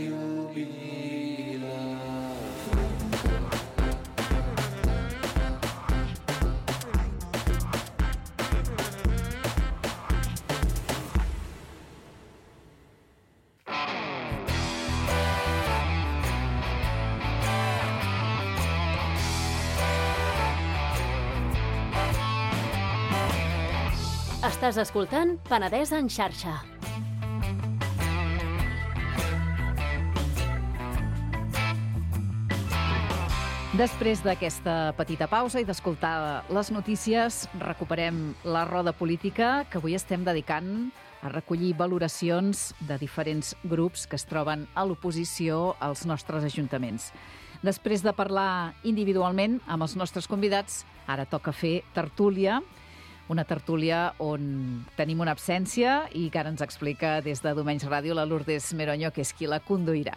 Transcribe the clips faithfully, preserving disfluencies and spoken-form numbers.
Ràdio Vila. Estàs escoltant Penedès en xarxa. Després d'aquesta petita pausa i d'escoltar les notícies, recuperem la roda política que avui estem dedicant a recollir valoracions de diferents grups que es troben a l'oposició als nostres ajuntaments. Després de parlar individualment amb els nostres convidats, ara toca fer tertúlia, una tertúlia on tenim una absència i que ara ens explica des de Domenys Ràdio la Lourdes Meroño, que és qui la conduirà.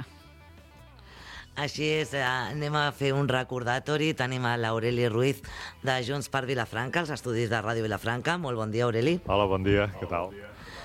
Així és, anem a fer un recordatori. Tenim a l'Aureli Ruiz de Junts per Vilafranca, als estudis de Ràdio Vilafranca. Molt bon dia, Aureli. Hola, bon dia, què tal?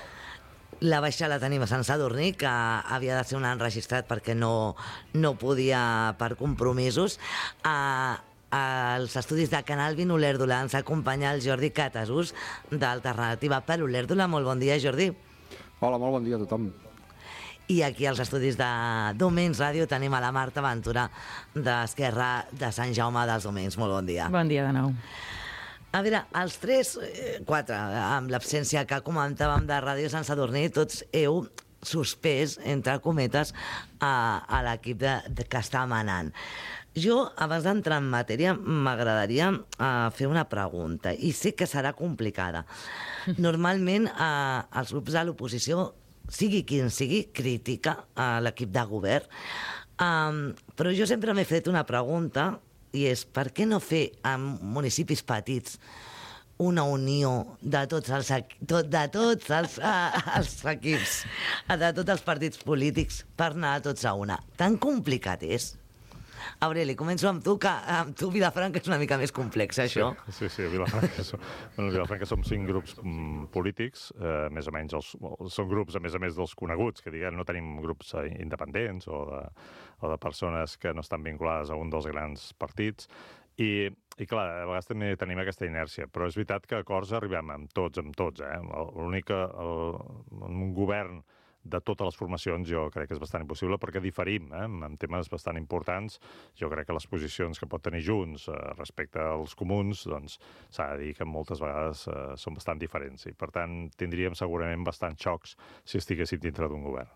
La Baixa la tenim a Sant Sadurní, que havia de ser un enregistrat perquè no, no podia per compromisos. A, als estudis de Canal vint Olèrdola ens acompanya el Jordi Catasús d'Alternativa per Olèrdola. Molt bon dia, Jordi. Hola, molt bon dia a tothom. I aquí als estudis de Domenys Ràdio tenim a la Marta Ventura d'Esquerra de Sant Jaume dels Domenys. Molt bon dia. Bon dia de nou. A veure, els tres, quatre, amb l'absència que comentàvem de Ràdio Sant Sadurní, tots heu suspès, entre cometes, a, a l'equip de, de, que està manant. Jo, abans d'entrar en matèria, m'agradaria uh, fer una pregunta, i sé que serà complicada. Normalment, uh, els grups de l'oposició, sigui quin sigui, critica a l'equip de govern, um, però jo sempre m'he fet una pregunta, i és per què no fer en municipis petits una unió de tots els, tot, de tots els, uh, els equips, de tots els partits polítics, per anar tots a una? Tan complicat és? Aureli, començo amb tu, que amb tu Vilafranca és una mica més complex, això. Sí, sí, sí, Vilafranca, som, bueno, Vilafranca som cinc grups mm, polítics, eh, més o menys, els, són grups a més a més dels coneguts, que diguem, no tenim grups independents o de, o de persones que no estan vinculades a un dels grans partits, i, i clar, a vegades també tenim aquesta inèrcia, però és veritat que a acords arribem amb tots, amb tots, eh? L'únic que un govern de totes les formacions jo crec que és bastant impossible perquè diferim eh, en temes bastant importants. Jo crec que les posicions que pot tenir Junts eh, respecte als comuns, doncs s'ha de dir que moltes vegades eh, són bastant diferents i per tant tindríem segurament bastant xocs si estiguéssim dintre d'un govern.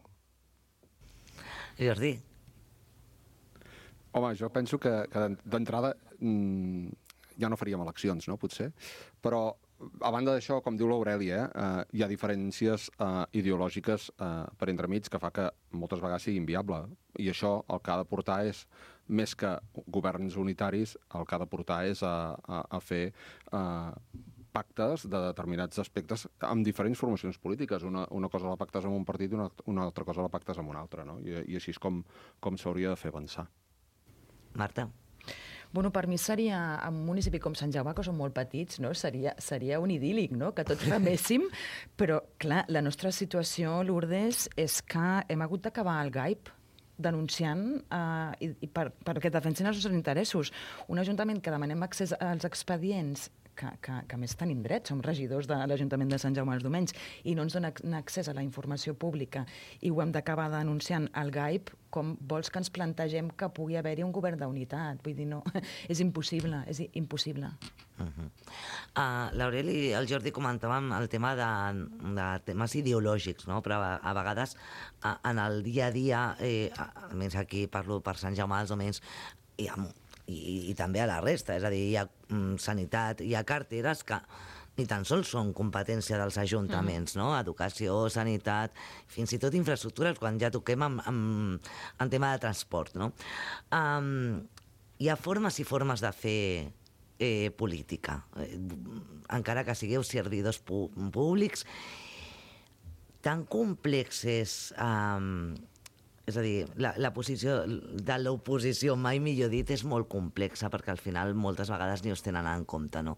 Jordi? Home, jo penso que, que d'entrada mmm, ja no faríem eleccions, no? Potser, però a banda d'això, com diu l'Aurèlia, eh, hi ha diferències eh, ideològiques eh, per entremig que fa que moltes vegades sigui inviable. I això el que ha de portar és, més que governs unitaris, el que ha de portar és a, a, a fer eh, pactes de determinats aspectes amb diferents formacions polítiques. Una, una cosa la pactes amb un partit i una, una altra cosa la pactes amb un altre, no? I, i així és com, com s'hauria de fer avançar. Marta? Bueno, per mi seria, en un municipi com Sant Jaume, que són molt petits, no? seria, seria un idíl·lic, no? Que tots reméssim, però, clar, la nostra situació, Lourdes, és que hem hagut d'acabar el GAIP denunciant eh, i, i per, perquè defensin els nostres interessos. Un ajuntament que demanem accés als expedients que, que, que més tenim dret, som regidors de l'Ajuntament de Sant Jaume dels Domenys i no ens dona accés a la informació pública i ho hem d'acabar denunciant al GAIP, com vols que ens plantegem que pugui haver-hi un govern d'unitat? Vull dir, no, és impossible, és impossible. Uh-huh. uh, L'Aureli i el Jordi comentàvem el tema de, de temes ideològics, no? Però a, a vegades a, en el dia a dia, eh, almenys aquí parlo per Sant Jaume dels Domenys, hi ha I, i també a la resta, és a dir, hi ha mm, sanitat, hi ha carteres que ni tan sols són competència dels ajuntaments, mm. no? Educació, sanitat, fins i tot infraestructures, quan ja toquem en, en, en tema de transport, no? Um, hi ha formes i formes de fer eh, política, eh, encara que sigueu servidors públics, tan complexes... Um, És a dir, la, la posició de l'oposició, mai millor dit, és molt complexa, perquè al final moltes vegades ni us tenen en compte, no?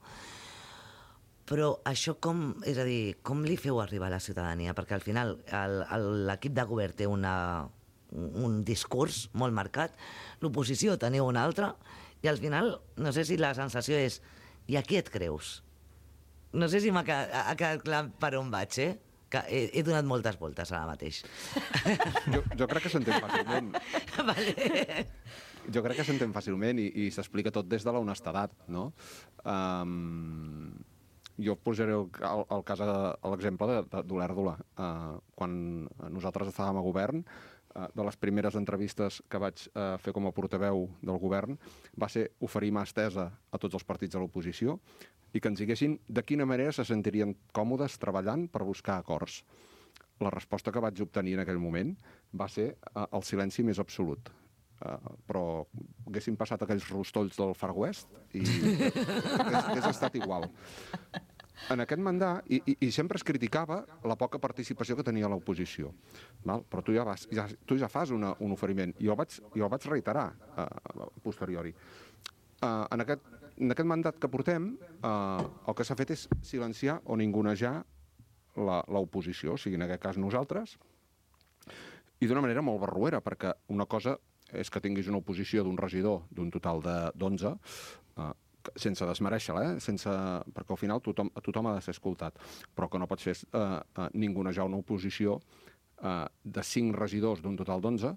Però això com, és a dir, com li feu arribar a la ciutadania? Perquè al final el, el, l'equip de govern té una, un discurs molt marcat, l'oposició teniu un altre, i al final, no sé si la sensació és i a qui et creus? No sé si m'ha quedat, ha quedat clar per on vaig, eh? Que he, he donat moltes voltes ara mateix. Jo, jo crec que s'entén fàcilment. Vale. Jo crec que s'entén fàcilment i, i s'explica tot des de la honestedat, no? Um, jo posaré el, el, el cas, l'exemple d'Olèrdola. Uh, quan nosaltres estàvem a govern, uh, de les primeres entrevistes que vaig uh, fer com a portaveu del govern va ser oferir mà estesa a tots els partits de l'oposició i que ens diguessin de quina manera se sentirien còmodes treballant per buscar acords. La resposta que vaig obtenir en aquell moment va ser uh, el silenci més absolut. Uh, però haguessin passat aquells rostolls del Far West i hagués estat igual. En aquest mandat, i, i, i sempre es criticava la poca participació que tenia l'oposició. Val? Però tu ja, vas, ja, tu ja fas una, un oferiment. I jo el vaig, jo el vaig reiterar uh, posteriori. Uh, en, aquest, en aquest mandat que portem, uh, el que s'ha fet és silenciar o ningunejar l'oposició, o sigui, en aquest cas nosaltres, i d'una manera molt barroera, perquè una cosa és que tinguis una oposició d'un regidor d'un total de d'onze, uh, sense desmereixer-la, eh? sense... perquè al final tothom, tothom ha de ser escoltat, però que no pot ser uh, uh, ningunejar una oposició uh, de cinc regidors d'un total d'onze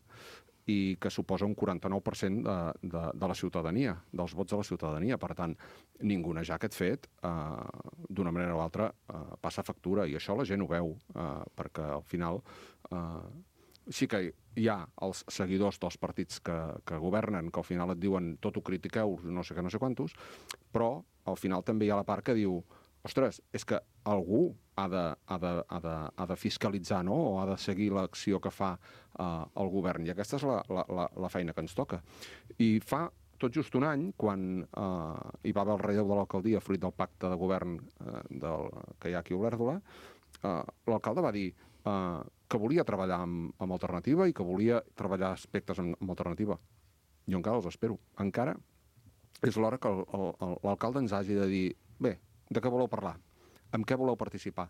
i que suposa un quaranta-nou per cent de, de, de la ciutadania, dels vots de la ciutadania. Per tant, ningunejar aquest fet, uh, d'una manera o altra, uh, passa factura, i això la gent ho veu, uh, perquè al final... Uh, sí que hi ha els seguidors dels partits que, que governen, que al final et diuen tot ho critiqueu, no sé què, no sé quantos, però al final també hi ha la part que diu ostres, és que algú ha de, ha de, ha de, ha de fiscalitzar, no?, o ha de seguir l'acció que fa uh, el govern. I aquesta és la, la, la feina que ens toca. I fa tot just un any, quan uh, hi va haver el relleu de l'alcaldia fruit del pacte de govern uh, del, que hi ha aquí a Olèrdola, uh, l'alcalde va dir uh, que volia treballar amb, amb alternativa i que volia treballar aspectes amb, amb alternativa. Jo encara els espero. Encara és l'hora que l'alcalde ens hagi de dir bé, de què voleu parlar? Amb què voleu participar?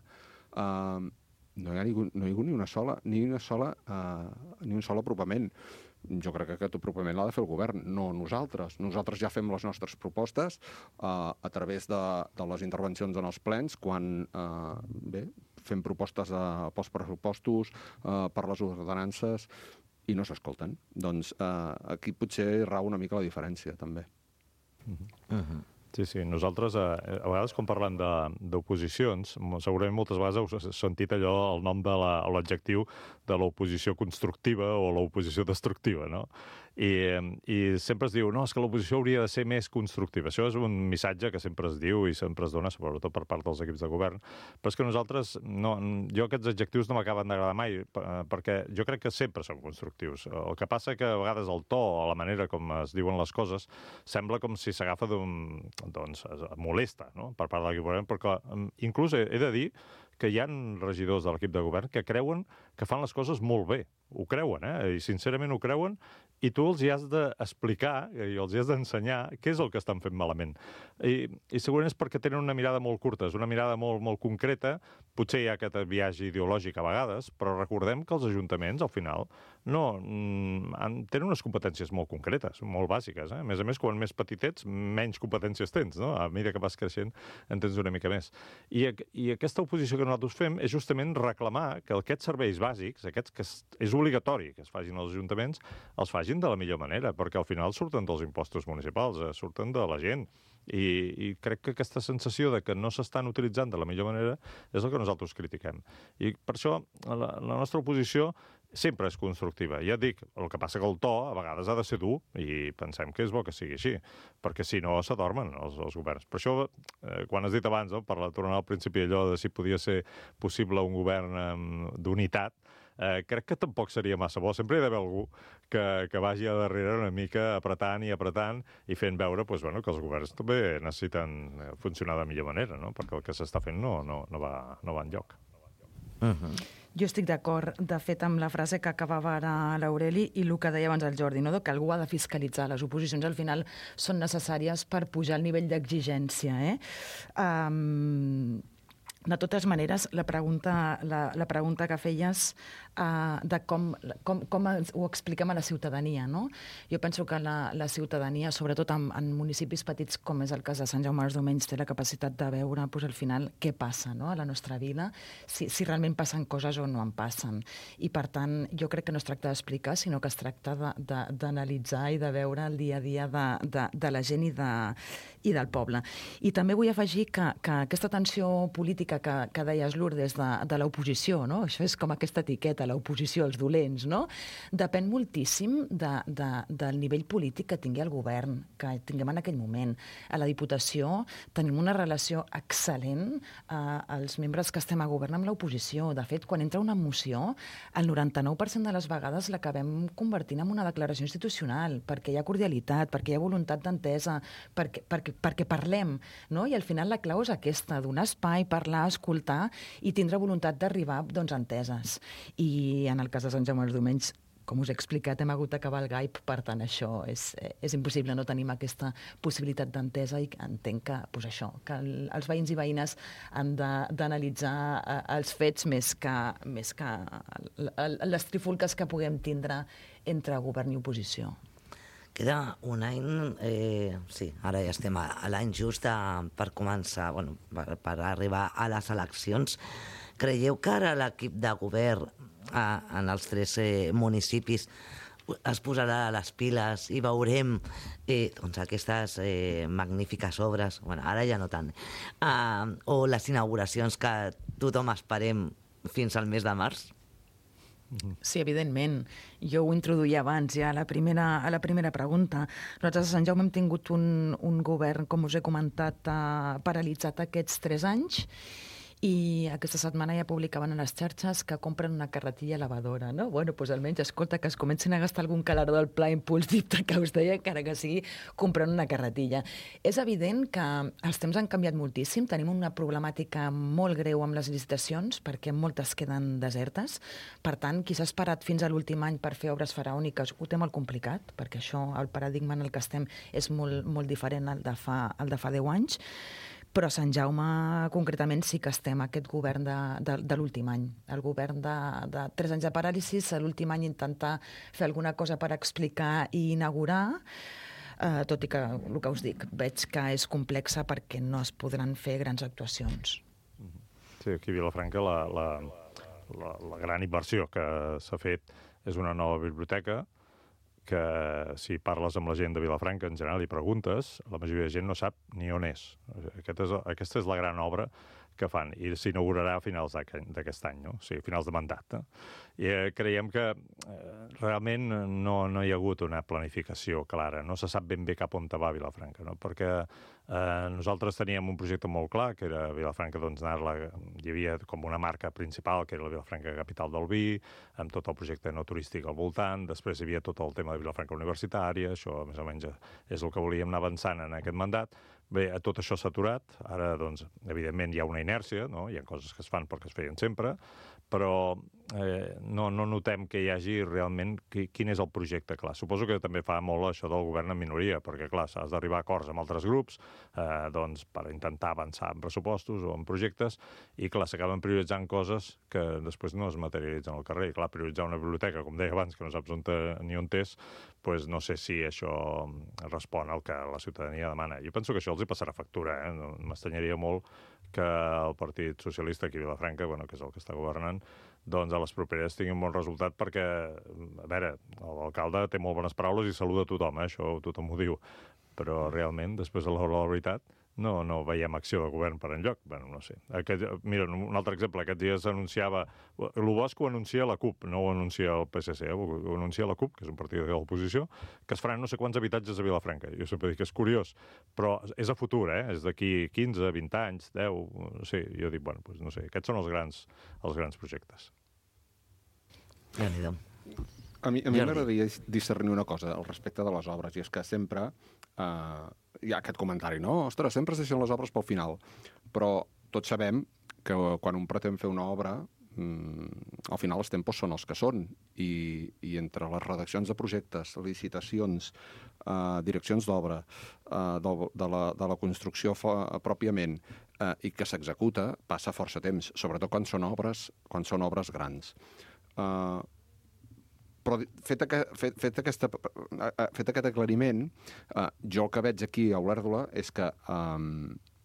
Uh, no, hi ha ningú, no hi ha hagut ni una sola, ni una sola, uh, ni un sol apropament. Jo crec que aquest apropament l'ha de fer el govern, no nosaltres. Nosaltres ja fem les nostres propostes uh, a través de, de les intervencions en els plens, quan uh, bé, fem propostes uh, pels pressupostos, uh, per les ordenances, i no s'escolten. Doncs uh, aquí potser rau una mica la diferència, també. Uh-huh. Uh-huh. Sí, sí. Nosaltres, eh, a vegades, quan parlem d'oposicions, segurament moltes vegades heu sentit allò, el nom de l'adjectiu de l'oposició constructiva o l'oposició destructiva, no? I, i sempre es diu, no, és que l'oposició hauria de ser més constructiva. Això és un missatge que sempre es diu i sempre es dona, sobretot per part dels equips de govern, però és que nosaltres, no, jo aquests adjectius no m'acaben d'agradar mai, perquè jo crec que sempre són constructius. El que passa que a vegades el to o la manera com es diuen les coses sembla com si s'agafa d'un... doncs molesta, no?, per part de l'equip de govern, perquè inclús he, he de dir que hi ha regidors de l'equip de govern que creuen que fan les coses molt bé. Ho creuen, eh? I sincerament ho creuen, i tu els hi has d'explicar i els hi has d'ensenyar què és el que estan fent malament. I, i segurament és perquè tenen una mirada molt curta, és una mirada molt, molt concreta, potser hi ha aquest viatge ideològic a vegades, però recordem que els ajuntaments, al final, no, han, tenen unes competències molt concretes, molt bàsiques. Eh? A més a més, quan més petitets, menys competències tens, no? A mesura que vas creixent, en tens una mica més. I, i aquesta oposició que nosaltres fem és justament reclamar que aquests serveis bàsics, aquests que és obligatori que es facin als ajuntaments, els facin de la millor manera, perquè al final surten dels impostos municipals, eh, surten de la gent. I, I crec que aquesta sensació de que no s'estan utilitzant de la millor manera és el que nosaltres critiquem. I per això la, la nostra oposició sempre és constructiva. Ja et dic, el que passa que el to a vegades ha de ser dur i pensem que és bo que sigui així, perquè si no s'adormen els, els governs. Per això, eh, quan has dit abans, no, per tornar al principi allò de si podia ser possible un govern eh, d'unitat, Eh, crec que tampoc seria massa bo. Sempre hi ha d'haver algú que, que vagi a darrere una mica apretant i apretant i fent veure pues, bueno, que els governs també necessiten funcionar de millor manera, no? Perquè el que s'està fent no, no, no, va, no va enlloc. Uh-huh. Jo estic d'acord, de fet, amb la frase que acabava ara l'Aureli i el que deia abans el Jordi, no? Que algú ha de fiscalitzar. Les oposicions, al final, són necessàries per pujar el nivell d'exigència. Eh? Um... De totes maneres, la pregunta, la, la pregunta que feies uh, de com, com, com ho expliquem a la ciutadania, no? Jo penso que la, la ciutadania, sobretot en, en municipis petits com és el cas de Sant Jaume dels Domenys, té la capacitat de veure pues, al final què passa, no? A la nostra vida, si, si realment passen coses o no en passen. I per tant, jo crec que no es tracta d'explicar, sinó que es tracta d'analitzar i de veure el dia a dia de, de, de la gent i, de, i del poble. I també vull afegir que, que aquesta tensió política que, que deies, Lourdes, de, de l'oposició, no? Això és com aquesta etiqueta, l'oposició, els dolents, no? Depèn moltíssim de, de, del nivell polític que tingui el govern, que tinguem en aquell moment. A la Diputació tenim una relació excel·lent eh, els membres que estem a govern amb l'oposició. De fet, quan entra una moció, el noranta-nou per cent de les vegades l'acabem convertint en una declaració institucional, perquè hi ha cordialitat, perquè hi ha voluntat d'entesa, perquè, perquè, perquè parlem, no? I al final la clau és aquesta, donar espai, parlar, escoltar i tindre voluntat d'arribar, doncs, a enteses. I en el cas de Sant Jaume dels Domenys, com us he explicat, hem hagut d'acabar el gaip, per tant, això és, és impossible, no tenim aquesta possibilitat d'entesa i entenc que, pues això, que el, els veïns i veïnes han d'analitzar eh, els fets més que, més que les trifulques que puguem tindre entre govern i oposició. Queda un any, eh, sí, ara ja estem a, a l'any just a, per començar, bueno, per, per arribar a les eleccions. Creieu que ara l'equip de govern a, en els tres eh, municipis es posarà a les piles i veurem eh, doncs aquestes eh, magnífiques obres, bueno, ara ja no tant, eh, o les inauguracions que tothom esperem fins al mes de març? Sí, evidentment. Jo ho introduïa abans, ja a la primera, a la primera pregunta. Nosaltres a Sant Jaume hem tingut un, un govern, com us he comentat, eh, paralitzat aquests tres anys, i aquesta setmana ja publicaven a les xarxes que compren una carretilla elevadora, no? Bueno, doncs almenys, escolta, que es comencin a gastar algun calaró del Pla Impuls d'Ipta que us deia, encara que sigui comprant una carretilla. És evident que els temps han canviat moltíssim, tenim una problemàtica molt greu amb les licitacions, perquè moltes queden desertes. Per tant, qui s'ha esperat fins a l'últim any per fer obres faraòniques ho té molt complicat, perquè això, el paradigma en el que estem, és molt, molt diferent al de fa, al de fa deu anys. Però a Sant Jaume, concretament, sí que estem aquest govern de, de, de l'últim any. El govern de, de tres anys de paràlisis, l'últim any intentar fer alguna cosa per explicar i inaugurar, eh, tot i que, el que us dic, veig que és complexa perquè no es podran fer grans actuacions. Sí, aquí a Vilafranca la, la, la, la gran inversió que s'ha fet és una nova biblioteca, que si parles amb la gent de Vilafranca en general i preguntes, la majoria de gent no sap ni on és. Aquest és aquesta és la gran obra que fan, i s'inaugurarà a finals d'aquest any, no? O sigui, a finals de mandat. Eh? I eh, creiem que eh, realment no, no hi ha hagut una planificació clara, no se sap ben bé cap on va Vilafranca, no? Perquè eh, nosaltres teníem un projecte molt clar, que era Vilafranca, doncs, anar-la, hi havia com una marca principal, que era la Vilafranca Capital del Vi, amb tot el projecte no turístic al voltant, després hi havia tot el tema de Vilafranca Universitària, això més o menys és el que volíem anar avançant en aquest mandat. Bé, tot això s'ha aturat, ara, doncs, evidentment hi ha una inèrcia, no? Hi ha coses que es fan perquè es feien sempre, però eh, no, no notem que hi hagi realment qui, quin és el projecte clar. Suposo que també fa molt això del govern en minoria, perquè, clar, s'has d'arribar a acords amb altres grups eh, doncs, per intentar avançar en pressupostos o en projectes, i, clar, s'acaben prioritzant coses que després no es materialitzen al carrer. I, clar, prioritzar una biblioteca, com deia abans, que no saps on te, ni on és, doncs no sé si això respon al que la ciutadania demana. Jo penso que això els hi passarà factura, eh? M'estranyaria molt que el Partit Socialista aquí a Vilafranca, bueno, que és el que està governant, doncs a les properes tingui un bon resultat perquè, a veure, l'alcalde té molt bones paraules i saluda a tothom, eh? Això tothom ho diu, però realment, després de l'hora de la veritat, no, no veiem acció de govern per enlloc. Bueno, no sé. Aquest, mira, un altre exemple, aquest dia s'anunciava... El Bosch ho anuncia la CUP, no ho anuncia el P S C, eh? Ho anuncia la CUP, que és un partit de l'oposició, que es faran no sé quants habitatges a Vilafranca. Jo sempre dic que és curiós, però és a futur, eh? És d'aquí quinze, vint anys, deu... No sé, jo dic, bueno, doncs no sé, aquests són els grans, els grans projectes. Déu-n'hi-do. A mi, a mi m'agradaria discernir una cosa al respecte de les obres, i és que sempre eh, hi ha aquest comentari, no? Ostres, sempre es deixen les obres pel final. Però tots sabem que quan un pretén fer una obra, mm, al final els tempos són els que són. I, i entre les redaccions de projectes, licitacions, eh, direccions d'obra, eh, de, de, la, de la construcció pròpiament, eh, i que s'executa, passa força temps, sobretot quan són obres, quan són obres grans. Uh, però fet, fet, fet, aquesta, fet aquest aclariment, uh, jo el que veig aquí a Olèrdola és que um,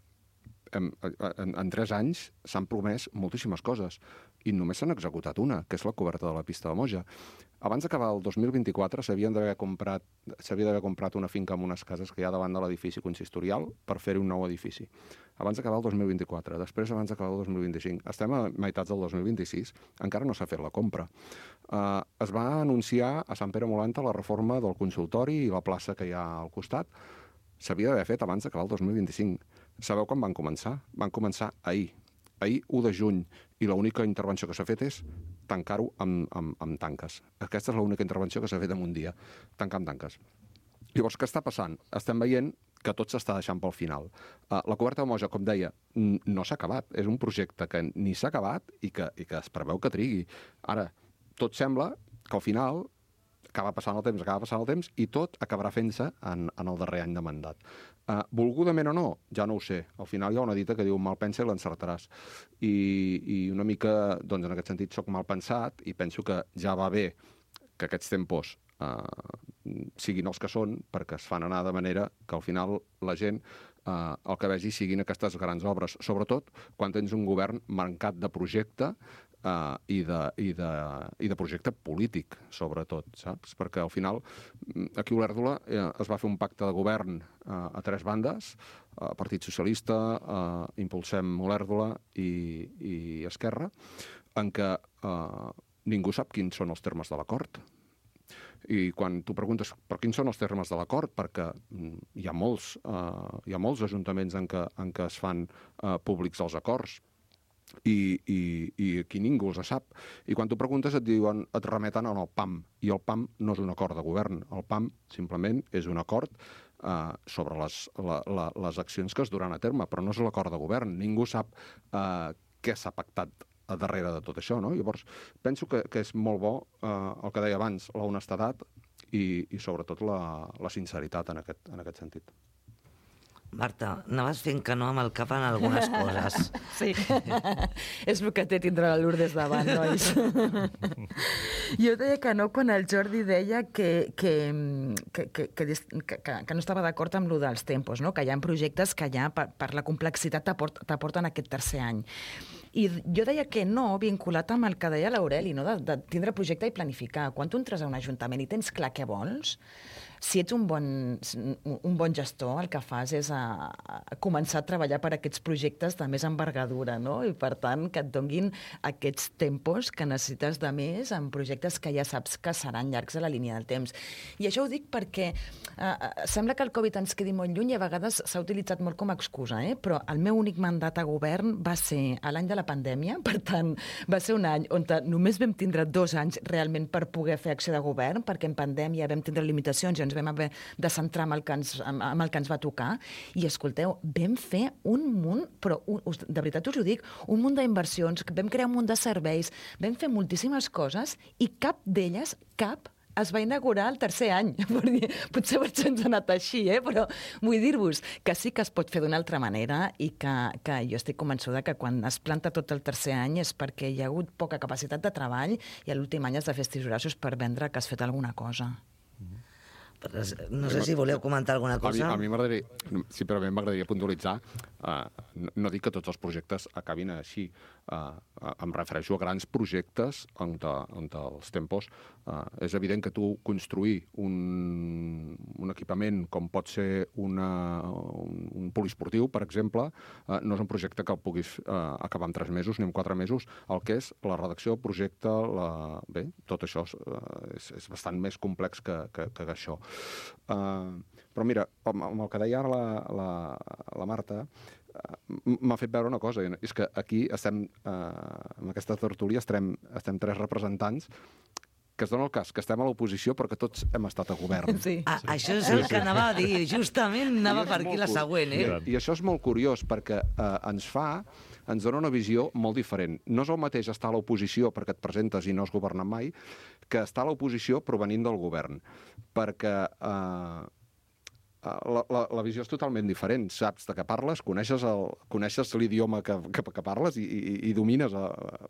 en, en, en tres anys s'han promès moltíssimes coses i només s'han executat una, que és la coberta de la pista de Moja. Abans d'acabar el dos mil vint-i-quatre s'havien d'haver comprat, s'havia d'haver comprat una finca amb unes cases que hi ha davant de l'edifici consistorial per fer-hi un nou edifici. Abans d'acabar el dos mil vint-i-quatre, després abans d'acabar el dos mil vint-i-cinc. Estem a meitats del dos mil vint-i-sis, encara no s'ha fet la compra. Uh, es va anunciar a Sant Pere Molanta la reforma del consultori i la plaça que hi ha al costat. S'havia d'haver fet abans d'acabar el dos mil vint-i-cinc. Sabeu quan van començar? Van començar ahir. Ahir, u de juny, i l'única intervenció que s'ha fet és tancar-ho amb, amb, amb tanques. Aquesta és l'única intervenció que s'ha fet en un dia, tancar amb tanques. Llavors, què està passant? Estem veient que tot s'està deixant pel final. Uh, la coberta de Moja, com deia, no s'ha acabat. És un projecte que ni s'ha acabat i que, i que es preveu que trigui. Ara, tot sembla que al final acaba passant el temps, acaba passant el temps i tot acabarà fent-se en, en el darrer any de mandat. Uh, volgudament o no, ja no ho sé. Al final hi ha una dita que diu mal pensa i l'encertaràs. I, I una mica, doncs en aquest sentit, soc mal pensat i penso que ja va bé que aquests tempos uh, siguin els que són, perquè es fan anar de manera que al final la gent uh, el que vegi siguin aquestes grans obres, sobretot quan tens un govern mancat de projecte Uh, i, de, i, de, i de projecte polític, sobretot, saps? Perquè al final, aquí a Olèrdola eh, es va fer un pacte de govern uh, a tres bandes, uh, Partit Socialista, uh, Impulsem Olèrdola i, i Esquerra, en què uh, ningú sap quins són els termes de l'acord. I quan tu preguntes per quins són els termes de l'acord, perquè mm, hi ha molts, uh, hi ha molts ajuntaments en què, en què es fan uh, públics els acords, I, i, i aquí ningú els sap. I quan tu preguntes et diuen, et remeten al P A M, i el P A M no és un acord de govern. El P A M simplement és un acord eh, sobre les, la, la, les accions que es duran a terme, però no és l'acord de govern. Ningú sap eh, què s'ha pactat a darrere de tot això, no? Llavors, penso que, que és molt bo eh, el que deia abans, la honestedat i, i sobretot la, la sinceritat en aquest, en aquest sentit. Marta, anaves fent que no amb el cap en algunes coses. Sí, és el que té tindre la Lourdes davant, nois. Jo deia que no quan el Jordi deia que, que, que, que, que, que, que no estava d'acord amb lo dels tempos, no? Que hi ha projectes que ja per, per la complexitat t'aporten aquest tercer any. I jo deia que no, vinculat amb el que deia l'Aureli, no? de, de tindre projecte i planificar. Quan tu entres a un ajuntament i tens clar què vols, si ets un bon, un bon gestor, el que fas és a, a començar a treballar per aquests projectes de més envergadura, no? I per tant que et donguin aquests tempos que necessites de més en projectes que ja saps que seran llargs a la línia del temps. I això ho dic perquè eh, sembla que el Covid ens quedi molt lluny i a vegades s'ha utilitzat molt com a excusa, eh? Però el meu únic mandat a govern va ser a l'any de la pandèmia, per tant, va ser un any on només vam tindre dos anys realment per poder fer acció de govern, perquè en pandèmia vam tindre limitacions i ens vam haver de centrar amb el que ens, amb el que ens va tocar. I escolteu, vam fer un munt, però un, de veritat us ho dic, un munt d'inversions, vam crear un munt de serveis, vam fer moltíssimes coses i cap d'elles, cap, es va inaugurar el tercer any. Potser per això ens ha anat així, eh? Però vull dir-vos que sí que es pot fer d'una altra manera i que, que jo estic convençuda que quan es planta tot el tercer any és perquè hi ha hagut poca capacitat de treball i a l'últim any has de fer estirossos per vendre que has fet alguna cosa. No sé si voleu comentar alguna cosa. A mi, mi m'agradaria, simplement m'agradaria puntualitzar, uh, no, no dic que tots els projectes acabin així, uh, em refereixo a grans projectes on, te, on te els tempos, uh, és evident que tu construir un, un equipament com pot ser una, un, un poliesportiu, per exemple, uh, no és un projecte que el puguis uh, acabar en tres mesos ni en quatre mesos, el que és la redacció, el projecte, la... bé, tot això uh, és, és bastant més complex que, que, que això. Uh, però mira, amb el que deia ara la, la, la Marta, uh, m'ha fet veure una cosa, és que aquí estem, uh, en aquesta tertúlia estem, estem tres representants que es dona el cas, que estem a l'oposició però que tots hem estat a govern. Sí. Ah, sí. Això és el que anava a dir, justament anava per aquí la següent, eh? I, I això és molt curiós perquè uh, ens fa, ens dona una visió molt diferent. No és el mateix estar a l'oposició perquè et presentes i no has governat mai, que estar a l'oposició provenint del govern. Perquè uh, la, la, la visió és totalment diferent. Saps de què parles, coneixes, el, coneixes l'idioma que, que, que parles i, i, i domines a,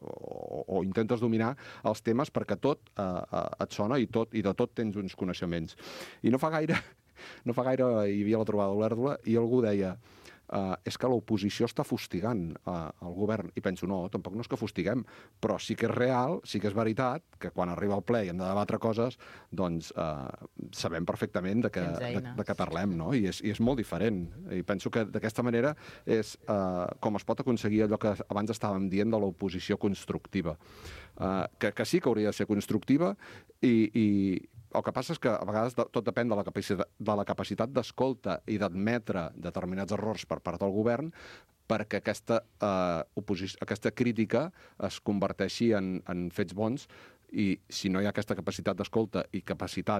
o, o intentes dominar els temes perquè tot uh, et sona i, tot, i de tot tens uns coneixements. I no fa gaire, no fa gaire hi havia la trobada d'Olèrdola i algú deia Uh, és que l'oposició està fustigant uh, el govern. I penso, no, tampoc no és que fustiguem, però sí que és real, sí que és veritat, que quan arriba el ple i hem de debatre coses, doncs uh, sabem perfectament de què, de, de què parlem, no? I és, i és molt diferent. I penso que d'aquesta manera és uh, com es pot aconseguir allò que abans estàvem dient de l'oposició constructiva. Uh, que, que sí que hauria de ser constructiva i... i el que passa és que a vegades tot depèn de la capacitat, de la capacitat d'escolta i d'admetre determinats errors per part del govern perquè aquesta, eh, aquesta crítica es converteixi en, en fets bons i si no hi ha aquesta capacitat d'escolta i capacitat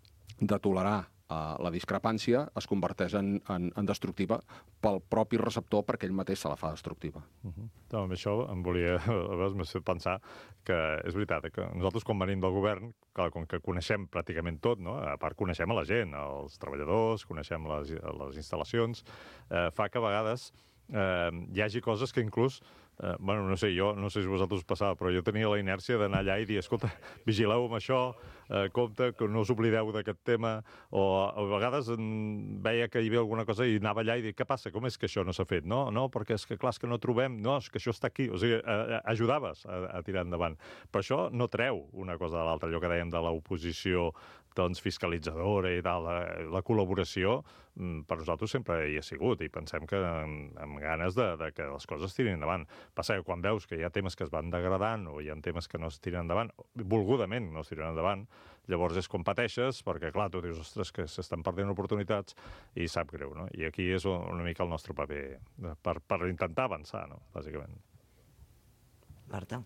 de tolerar Uh, la discrepància es converteix en, en, en destructiva pel propi receptor perquè ell mateix se la fa destructiva. Uh -huh. No, amb això em volia m'ha fet pensar que és veritat que nosaltres quan venim del govern, clar, com que coneixem pràcticament tot, no? A part coneixem a la gent, els treballadors, coneixem les, les instal·lacions, eh, fa que a vegades eh, hi hagi coses que inclús Uh, bueno, no sé, jo, no sé si vosaltres us passava, però jo tenia la inèrcia d'anar allà i dir, escolta, vigileu amb això, uh, compte, que no us oblideu d'aquest tema, o a vegades mm, veia que hi havia alguna cosa i anava allà i dir, què passa, com és que això no s'ha fet? No, no, perquè és que, clar, és que no trobem, no, és que això està aquí, o sigui, uh, ajudaves a, a tirar endavant. Però això no treu una cosa de l'altra, allò que dèiem de l'oposició doncs, fiscalitzadora i tal, la, la col·laboració, per nosaltres sempre hi ha sigut i pensem que amb, amb ganes de, de que les coses tirin endavant. Passa que quan veus que hi ha temes que es van degradant o hi ha temes que no es tiren endavant, volgudament no es tiren endavant, llavors és com pateixes, perquè clar, tu dius, ostres, que s'estan perdent oportunitats i sap greu, no? I aquí és una mica el nostre paper per, per intentar avançar, no? Bàsicament. Marta?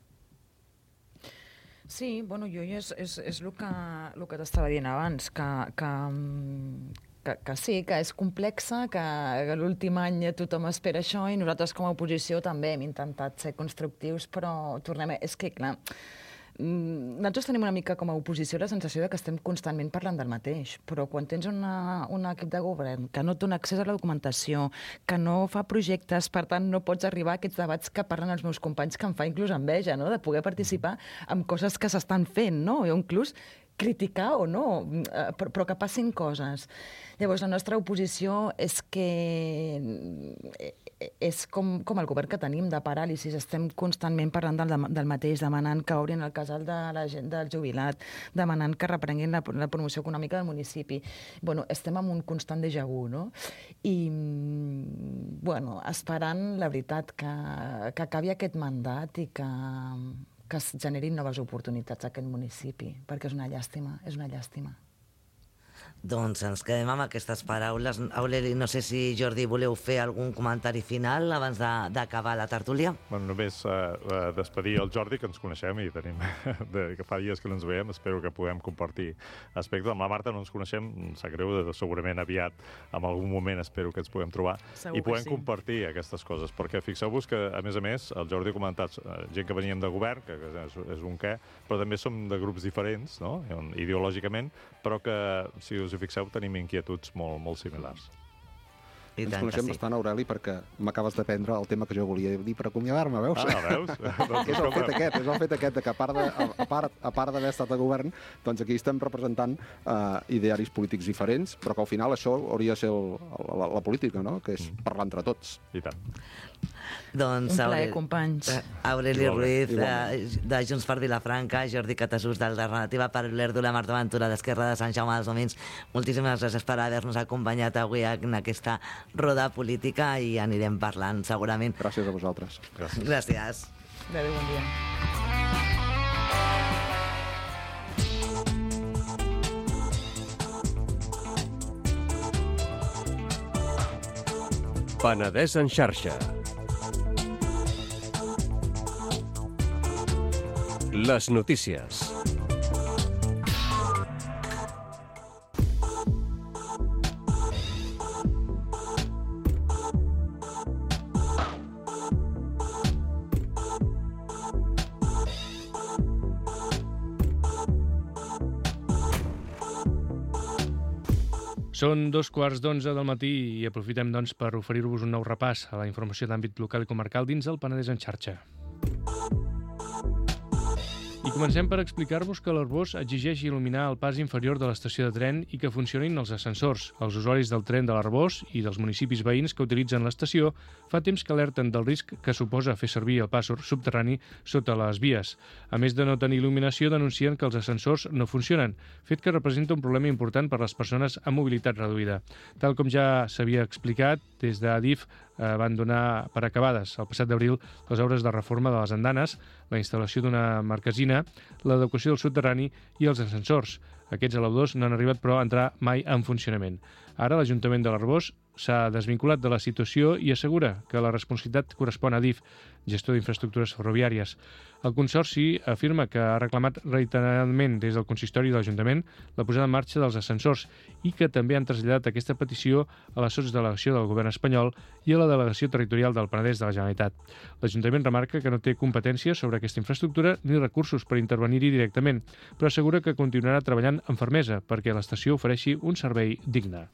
Sí, bueno, jo és, és, és el que, el que t'estava dient abans, que, que, que, que sí, que és complexa, que, que l'últim any tothom espera això i nosaltres com a oposició també hem intentat ser constructius, però tornem a... És que, clar, nosaltres tenim una mica com a oposició la sensació de que estem constantment parlant del mateix, però quan tens una, un equip de govern que no dona accés a la documentació, que no fa projectes, per tant no pots arribar a aquests debats que parlen els meus companys, que em fa inclús enveja, no?, de poder participar en coses que s'estan fent, no?, o inclús criticar o no, però que passin coses. Llavors, la nostra oposició és que és com, com el govern que tenim, de paràlisis. Estem constantment parlant del, del mateix, demanant que obrin el casal de la gent del jubilat, demanant que reprenguin la, la promoció econòmica del municipi. Bueno, estem en un constant déjà vu, no? I, bueno, esperant, la veritat, que, que acabi aquest mandat i que... que es generin noves oportunitats a aquest municipi, perquè és una llàstima, és una llàstima. Doncs ens quedem amb aquestes paraules. Aureli, no sé si, Jordi, voleu fer algun comentari final abans d'acabar la tertúlia? Bueno, només uh, uh, despedir el Jordi, que ens coneixem i tenim de, que fa dies que no ens veiem. Espero que puguem compartir aspectes. Amb la Marta no ens coneixem, sap greu, segurament aviat, en algun moment espero que ens puguem trobar. Segur i puguem sí. compartir aquestes coses, perquè fixeu-vos que, a més a més, el Jordi ha comentat uh, gent que veníem de govern, que és, és un què, però també som de grups diferents, no?, ideològicament, però que, si us hi fixeu, tenim inquietuds molt, molt similars. I Ens coneixem sí. bastant, Aureli, perquè m'acabes de prendre el tema que jo volia dir per acomiadar-me, veus? Ah, veus? doncs, és el fet aquest, és el fet aquest, que a part de, a part, a part d'haver estat a govern, doncs aquí estem representant uh, idearis polítics diferents, però que al final això hauria de ser el, la, la política, no?, que és mm. parlar entre tots. I tant. Doncs, un plaer, companys. Aureli Ruiz, de, de Junts per Vilafranca, Jordi Catasús, d'Alternativa per Olèrdola, Marta Ventura, d'Esquerra de Sant Jaume dels Domins. Moltíssimes gràcies per haver-nos acompanyat avui en aquesta roda política i anirem parlant, segurament. Gràcies a vosaltres. Gràcies. Gràcies. Adéu, bon dia. Penedès en xarxa. Les notícies. Són dos quarts d'onze del matí i aprofitem doncs, per oferir-vos un nou repàs a la informació d'àmbit local i comarcal dins el Penedès en xarxa. I comencem per explicar-vos que l'Arbós exigeix il·luminar el pas inferior de l'estació de tren i que funcionin els ascensors. Els usuaris del tren de l'Arbós i dels municipis veïns que utilitzen l'estació fa temps que alerten del risc que suposa fer servir el pas subterrani sota les vies. A més de no tenir il·luminació, denuncien que els ascensors no funcionen, fet que representa un problema important per a les persones amb mobilitat reduïda. Tal com ja s'havia explicat, des d'Adif eh, van donar per acabades el passat d'abril les obres de reforma de les andanes, la instal·lació d'una marquesina, l'adequació del subterrani i els ascensors. Aquests alaudors no han arribat, però, a entrar mai en funcionament. Ara l'Ajuntament de l'Arbós s'ha desvinculat de la situació i assegura que la responsabilitat correspon a Adif, gestor d'infraestructures ferroviàries. El Consorci afirma que ha reclamat reiteradament des del consistori de l'Ajuntament la posada en marxa dels ascensors i que també han traslladat aquesta petició a la sotsdelegació del govern espanyol i a la delegació territorial del Penedès de la Generalitat. L'Ajuntament remarca que no té competència sobre aquesta infraestructura ni recursos per intervenir-hi directament, però assegura que continuarà treballant amb fermesa perquè l'estació ofereixi un servei digne.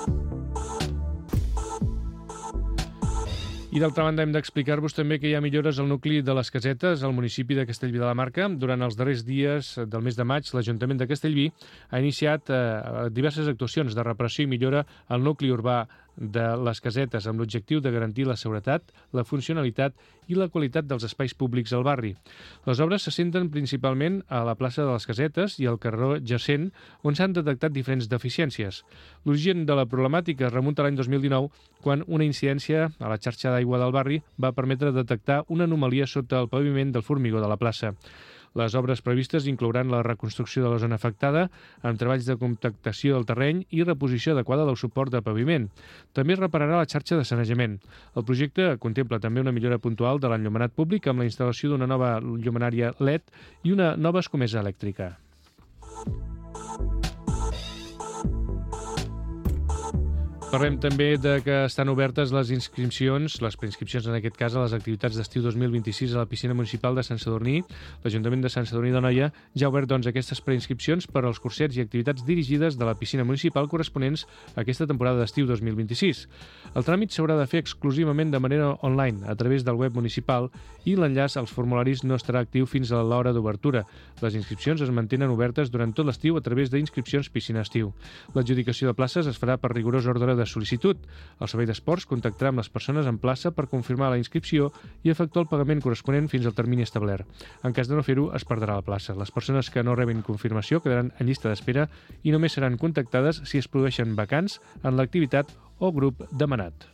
I d'altra banda hem d'explicar-vos també que hi ha millores al nucli de les Casetes al municipi de Castellví de la Marca. Durant els darrers dies del mes de maig, l'Ajuntament de Castellví ha iniciat eh, diverses actuacions de reparació i millora al nucli urbà de les Casetes amb l'objectiu de garantir la seguretat, la funcionalitat i la qualitat dels espais públics al barri. Les obres se centren principalment a la plaça de les Casetes i al carrer Jacent, on s'han detectat diferents deficiències. L'origen de la problemàtica es remunta a l'any dos mil dinou, quan una incidència a la xarxa d'aigua del barri va permetre detectar una anomalia sota el paviment del formigó de la plaça. Les obres previstes inclouran la reconstrucció de la zona afectada, amb treballs de compactació del terreny i reposició adequada del suport de paviment. També es repararà la xarxa de sanejament. El projecte contempla també una millora puntual de l'enllumenat públic amb la instal·lació d'una nova llumenària L E D i una nova escomesa elèctrica. Parlem també de que estan obertes les inscripcions, les preinscripcions en aquest cas, a les activitats d'estiu dos mil vint-i-sis a la piscina municipal de Sant Sadurní. L'Ajuntament de Sant Sadurní d'Anoia ja ha obert doncs, aquestes preinscripcions per als cursets i activitats dirigides de la piscina municipal corresponents a aquesta temporada d'estiu dos mil vint-i-sis. El tràmit s'haurà de fer exclusivament de manera online, a través del web municipal, i l'enllaç als formularis no estarà actiu fins a l'hora d'obertura. Les inscripcions es mantenen obertes durant tot l'estiu a través d'inscripcions piscina estiu. L'adjudicació de places es farà per rigorós ordre de sol·licitud. El Servei d'Esports contactarà amb les persones en plaça per confirmar la inscripció i efectuar el pagament corresponent fins al termini establert. En cas de no fer-ho, es perdrà la plaça. Les persones que no rebin confirmació quedaran en llista d'espera i només seran contactades si es produeixen vacants en l'activitat o grup demanat.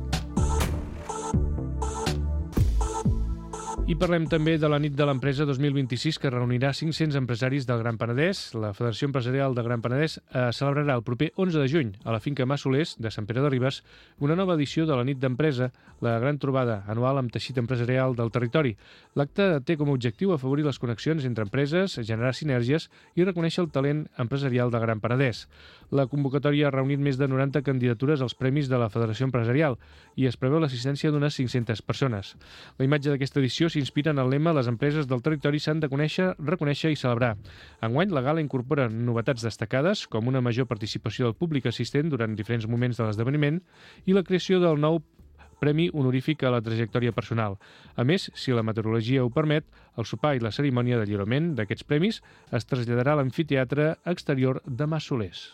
I parlem també de la nit de l'empresa dos mil vint-i-sis, que reunirà cinc-cents empresaris del Gran Penedès. La Federació Empresarial del Gran Penedès eh, celebrarà el proper onze de juny a la finca Massolers de Sant Pere de Ribes una nova edició de la nit d'empresa, la gran trobada anual amb teixit empresarial del territori. L'acte té com a objectiu afavorir les connexions entre empreses, generar sinergies i reconèixer el talent empresarial del Gran Penedès. La convocatòria ha reunit més de noranta candidatures als premis de la Federació Empresarial i es preveu l'assistència d'unes cinc-centes persones. La imatge d'aquesta edició s'inspira en el lema «Les empreses del territori s'han de conèixer, reconèixer i celebrar». Enguany, la gala incorpora novetats destacades, com una major participació del públic assistent durant diferents moments de l'esdeveniment i la creació del nou premi honorífic a la trajectòria personal. A més, si la meteorologia ho permet, el sopar i la cerimònia de lliurament d'aquests premis es traslladarà a l'amfiteatre exterior de Massolers.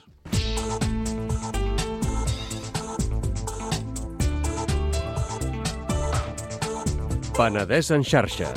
Penedès en xarxa.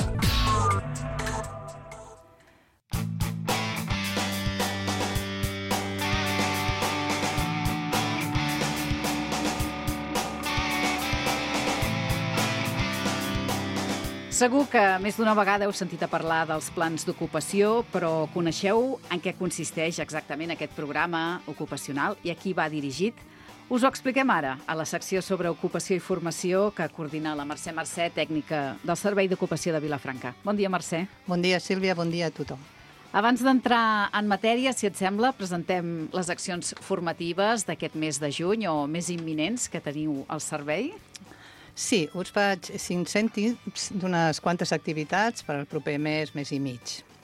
Segur que més d'una vegada heu sentit a parlar dels plans d'ocupació, però coneixeu en què consisteix exactament aquest programa ocupacional i a qui va dirigit? Us ho expliquem ara, a la secció sobre ocupació i formació que coordina la Mercè Mercè, tècnica del Servei d'Ocupació de Vilafranca. Bon dia, Mercè. Bon dia, Sílvia, bon dia a tothom. Abans d'entrar en matèria, si et sembla, presentem les accions formatives d'aquest mes de juny o més imminents que teniu al servei. Sí, us faig cinc cèntims d'unes quantes activitats per al proper mes, mes i mig.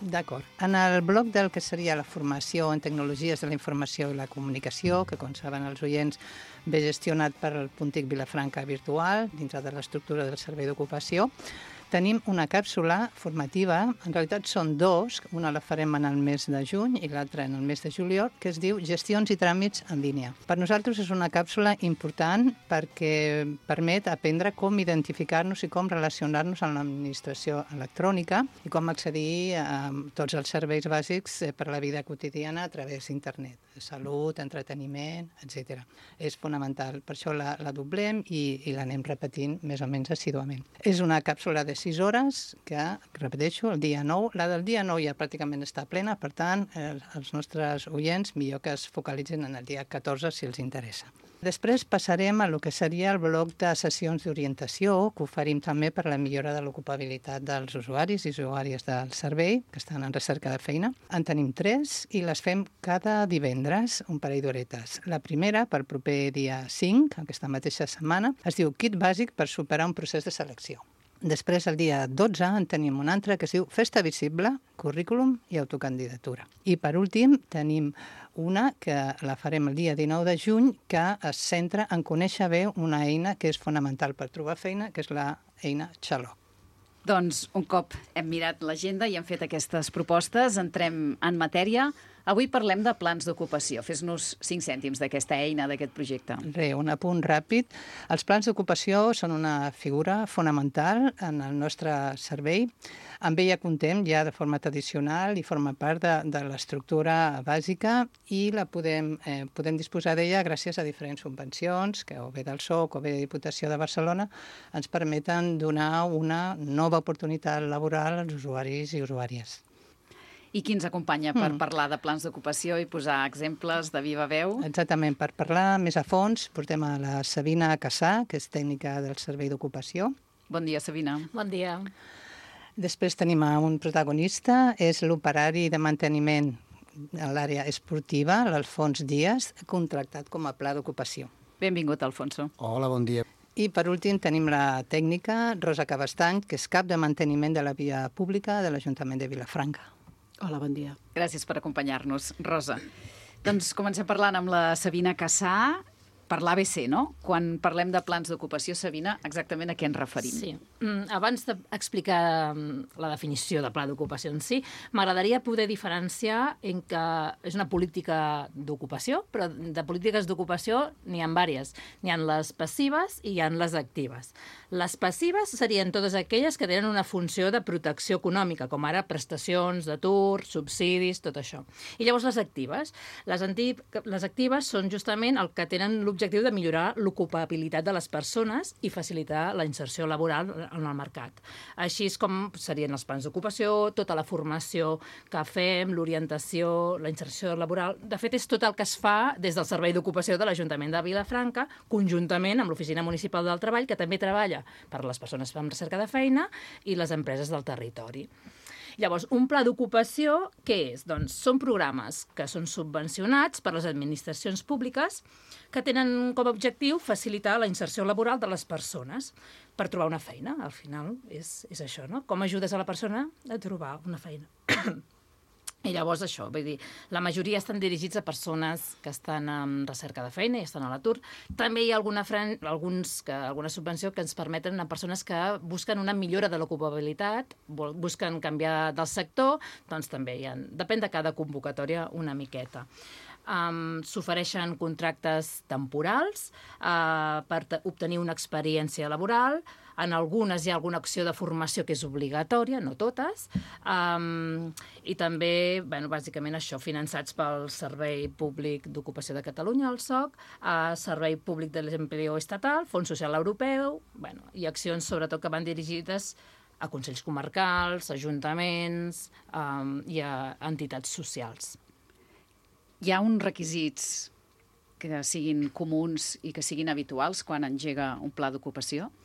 D'acord. En el bloc del que seria la formació en tecnologies de la informació i la comunicació, que com saben els oients ve gestionat per el Puntic Vilafranca Virtual, dintre de l'estructura del Servei d'Ocupació, tenim una càpsula formativa, en realitat són dos, una la farem en el mes de juny i l'altra en el mes de juliol, que es diu Gestions i tràmits en línia. Per nosaltres és una càpsula important perquè permet aprendre com identificar-nos i com relacionar-nos amb l'administració electrònica i com accedir a tots els serveis bàsics per a la vida quotidiana a través d'internet, salut, entreteniment, etcètera. És fonamental, per això la, la doblem i, i l'anem repetint més o menys assiduament. És una càpsula de sis hores que, repeteixo, el dia nou. La del dia nou ja pràcticament està plena, per tant, eh, els nostres oients millor que es focalitzin en el dia catorze si els interessa. Després passarem a lo que seria el bloc de sessions d'orientació, que oferim també per la millora de l'ocupabilitat dels usuaris i usuàries del servei, que estan en recerca de feina. En tenim tres i les fem cada divendres, un parell d'horetes. La primera, pel proper dia cinc, aquesta mateixa setmana, es diu Kit bàsic per superar un procés de selecció. Després, el dia dotze, en tenim un altre que es diu Festa visible, currículum i autocandidatura. I, per últim, tenim una que la farem el dia dinou de juny, que es centra en conèixer bé una eina que és fonamental per trobar feina, que és la eina Xaloc. Doncs, un cop hem mirat l'agenda i hem fet aquestes propostes, entrem en matèria. Avui parlem de plans d'ocupació. Fes-nos cinc cèntims d'aquesta eina, d'aquest projecte. Re, un apunt ràpid. Els plans d'ocupació són una figura fonamental en el nostre servei. Amb ella comptem ja de forma tradicional i forma part de, de l'estructura bàsica i la podem, eh, podem disposar d'ella gràcies a diferents subvencions, que o bé del S O C o bé de Diputació de Barcelona ens permeten donar una nova oportunitat laboral als usuaris i usuàries. I qui ens acompanya per Mm. parlar de plans d'ocupació i posar exemples de viva veu? Exactament, per parlar més a fons portem a la Sabina Cassà, que és tècnica del Servei d'Ocupació. Bon dia, Sabina. Bon dia. Després tenim a un protagonista, és l'operari de manteniment a l'àrea esportiva, l'Alfons Díaz, contractat com a pla d'ocupació. Benvingut, Alfonso. Hola, bon dia. I per últim tenim la tècnica Rosa Cabestany, que és cap de manteniment de la via pública de l'Ajuntament de Vilafranca. Hola, bon dia. Gràcies per acompanyar-nos, Rosa. Doncs comencem parlant amb la Sabina Cassà, per l'A B C, no? Quan parlem de plans d'ocupació, Sabina, exactament a què ens referim? Sí. Mm, abans d'explicar la definició de pla d'ocupació en si, m'agradaria poder diferenciar en que és una política d'ocupació, però de polítiques d'ocupació n'hi ha diverses. N'hi ha les passives i hi ha les actives. Les passives serien totes aquelles que tenen una funció de protecció econòmica, com ara prestacions d'atur, subsidis, tot això. I llavors les actives. Les, anti... les actives són justament el que tenen l'objectiu de millorar l'ocupabilitat de les persones i facilitar la inserció laboral en el mercat. Així és com serien els plans d'ocupació, tota la formació que fem, l'orientació, la inserció laboral. De fet, és tot el que es fa des del Servei d'Ocupació de l'Ajuntament de Vilafranca, conjuntament amb l'Oficina Municipal del Treball, que també treballa per a les persones amb recerca de feina i les empreses del territori. Llavors, un pla d'ocupació, què és? Doncs són programes que són subvencionats per les administracions públiques que tenen com a objectiu facilitar la inserció laboral de les persones per trobar una feina. Al final és, és això, no? Com ajudes a la persona a trobar una feina. I llavors això, vull dir, la majoria estan dirigits a persones que estan en recerca de feina i estan a l'atur. També hi ha alguna, fran... alguns que, alguna subvenció que ens permeten a persones que busquen una millora de l'ocupabilitat, busquen canviar del sector, doncs també hi ha, depèn de cada convocatòria una miqueta. Um, s'ofereixen contractes temporals uh, per obtenir una experiència laboral. En algunes hi ha alguna acció de formació que és obligatòria, no totes, um, i també, bueno, bàsicament això, finançats pel Servei Públic d'Ocupació de Catalunya, el S O C, uh, Servei Públic de l'Empleo Estatal, Fons Social Europeu, bueno, i accions sobretot que van dirigides a consells comarcals, ajuntaments um, i a entitats socials. Hi ha uns requisits que siguin comuns i que siguin habituals quan engega un pla d'ocupació?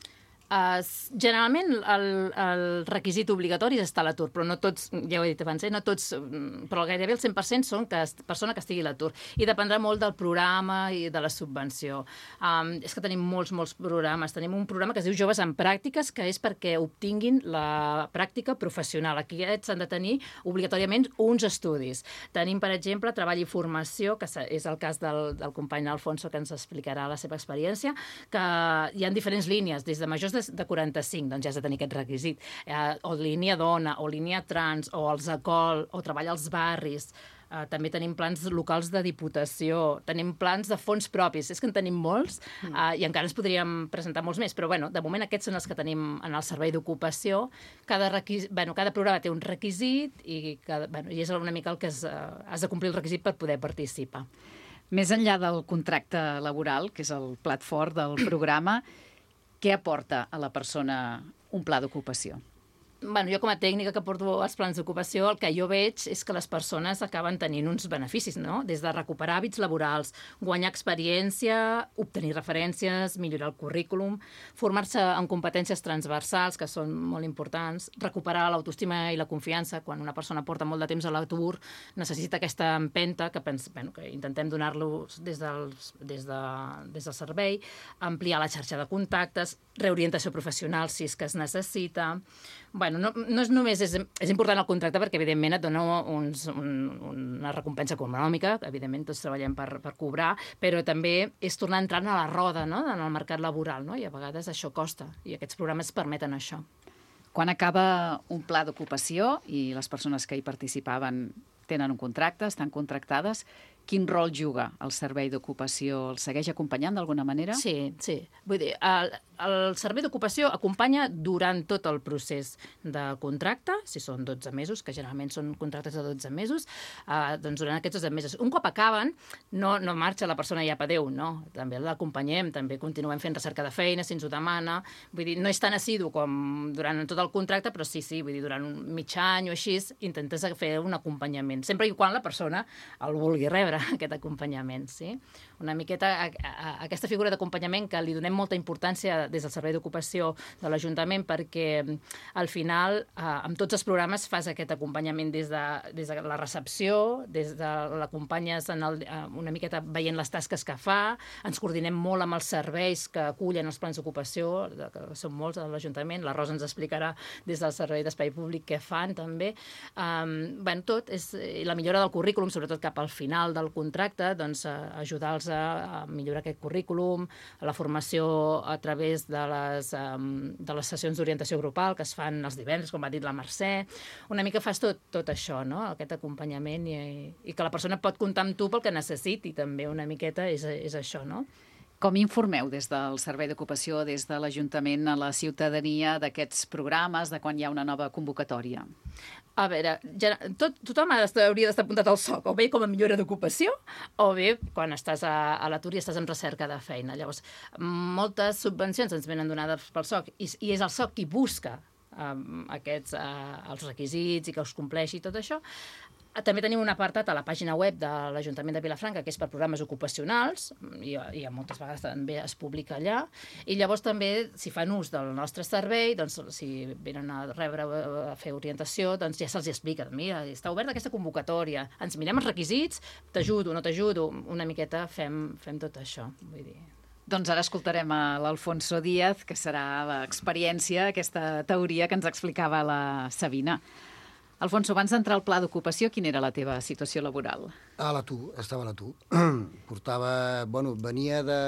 Uh, generalment el, el requisit obligatori és estar a l'atur, però no tots, ja ho he dit abans, eh, no tots, però gairebé el cent per cent són que persona que estigui a l'atur. I dependrà molt del programa i de la subvenció. Um, és que tenim molts, molts programes. Tenim un programa que es diu Joves en Pràctiques, que és perquè obtinguin la pràctica professional. Aquí s'han de tenir obligatòriament uns estudis. Tenim, per exemple, Treball i Formació, que és el cas del, del company Alfonso, que ens explicarà la seva experiència, que hi ha diferents línies, des de majors de quaranta-cinc, doncs ja has de tenir aquest requisit. Eh, o línia dona, o línia trans, o els ACOL, o treball als barris. Eh, també tenim plans locals de diputació, tenim plans de fons propis. És que en tenim molts eh, i encara ens podríem presentar molts més, però bueno, de moment aquests són els que tenim en el servei d'ocupació. Cada, requis... bueno, cada programa té un requisit i, cada... bueno, i és una mica el que has, uh, has de complir el requisit per poder participar. Més enllà del contracte laboral, que és el plat fort del programa, què aporta a la persona un pla d'ocupació? Bueno, jo com a tècnica que porto els plans d'ocupació, el que jo veig és que les persones acaben tenint uns beneficis, no? Des de recuperar hàbits laborals, guanyar experiència, obtenir referències, millorar el currículum, formar-se en competències transversals, que són molt importants, recuperar l'autoestima i la confiança. Quan una persona porta molt de temps a l'atur, necessita aquesta empenta que, pens, bueno, que intentem donar-los des, dels, des, de, des del servei, ampliar la xarxa de contactes, reorientació professional si és que es necessita. Bueno, no, no és només és, és important el contracte perquè, evidentment, et dona uns, un, una recompensa econòmica, evidentment, tots treballem per, per cobrar, però també és tornar a entrar a la roda, no?, en el mercat laboral, no? I a vegades això costa, i aquests programes permeten això. Quan acaba un pla d'ocupació i les persones que hi participaven tenen un contracte, estan contractades, quin rol juga el servei d'ocupació? El segueix acompanyant d'alguna manera? Sí, sí. Vull dir, el, el servei d'ocupació acompanya durant tot el procés de contracte, si són dotze mesos, que generalment són contractes de dotze mesos, eh, doncs durant aquests dotze mesos. Un cop acaben, no, no marxa la persona i apa, adéu, no. També l'acompanyem, també continuem fent recerca de feina, si ens ho demana. Vull dir, no és tan assidu com durant tot el contracte, però sí, sí, vull dir, durant un mig any o així, intentes fer un acompanyament, sempre i quan la persona el vulgui rebre, aquest acompanyament, sí? Una miqueta a, a, a aquesta figura d'acompanyament que li donem molta importància des del servei d'ocupació de l'Ajuntament perquè al final eh, amb tots els programes fas aquest acompanyament des de, des de la recepció, des de l'acompanyes en el, eh, una miqueta veient les tasques que fa, ens coordinem molt amb els serveis que acullen els plans d'ocupació, que són molts a l'Ajuntament, la Rosa ens explicarà des del servei d'espai públic què fan també. Um, bueno, tot és la millora del currículum, sobretot cap al final del contracte, doncs, ajudar-los a, a millorar aquest currículum, la formació a través de les, um, de les sessions d'orientació grupal que es fan els divendres, com va dir la Mercè. Una mica fas tot, tot això, no?, aquest acompanyament i, i que la persona pot comptar amb tu pel que necessiti, també una miqueta és, és això, no? Com informeu des del Servei d'Ocupació, des de l'Ajuntament a la ciutadania d'aquests programes, de quan hi ha una nova convocatòria? A veure, ja, tot, tothom hauria d'estar apuntat al soc, o bé com a millora d'ocupació, o bé quan estàs a, a l'atur i estàs en recerca de feina. Llavors, moltes subvencions ens venen donades pel soc, i, i és el soc qui busca um, aquests, uh, els requisits i que els compleixi tot això. També tenim un apartat a la pàgina web de l'Ajuntament de Vilafranca, que és per programes ocupacionals, i, i moltes vegades també es publica allà, i llavors també, si fan ús del nostre servei, doncs, si venen a rebre, a fer orientació, doncs ja se'ls explica, mira, està oberta aquesta convocatòria, ens mirem els requisits, t'ajudo, no t'ajudo, una miqueta fem, fem tot això, vull dir... Doncs ara escoltarem a l'Alfonso Díaz, que serà l'experiència, aquesta teoria que ens explicava la Sabina. Alfonso, abans d'entrar al pla d'ocupació, quina era la teva situació laboral? A l'atur, estava a l'atur. Portava, bueno, venia de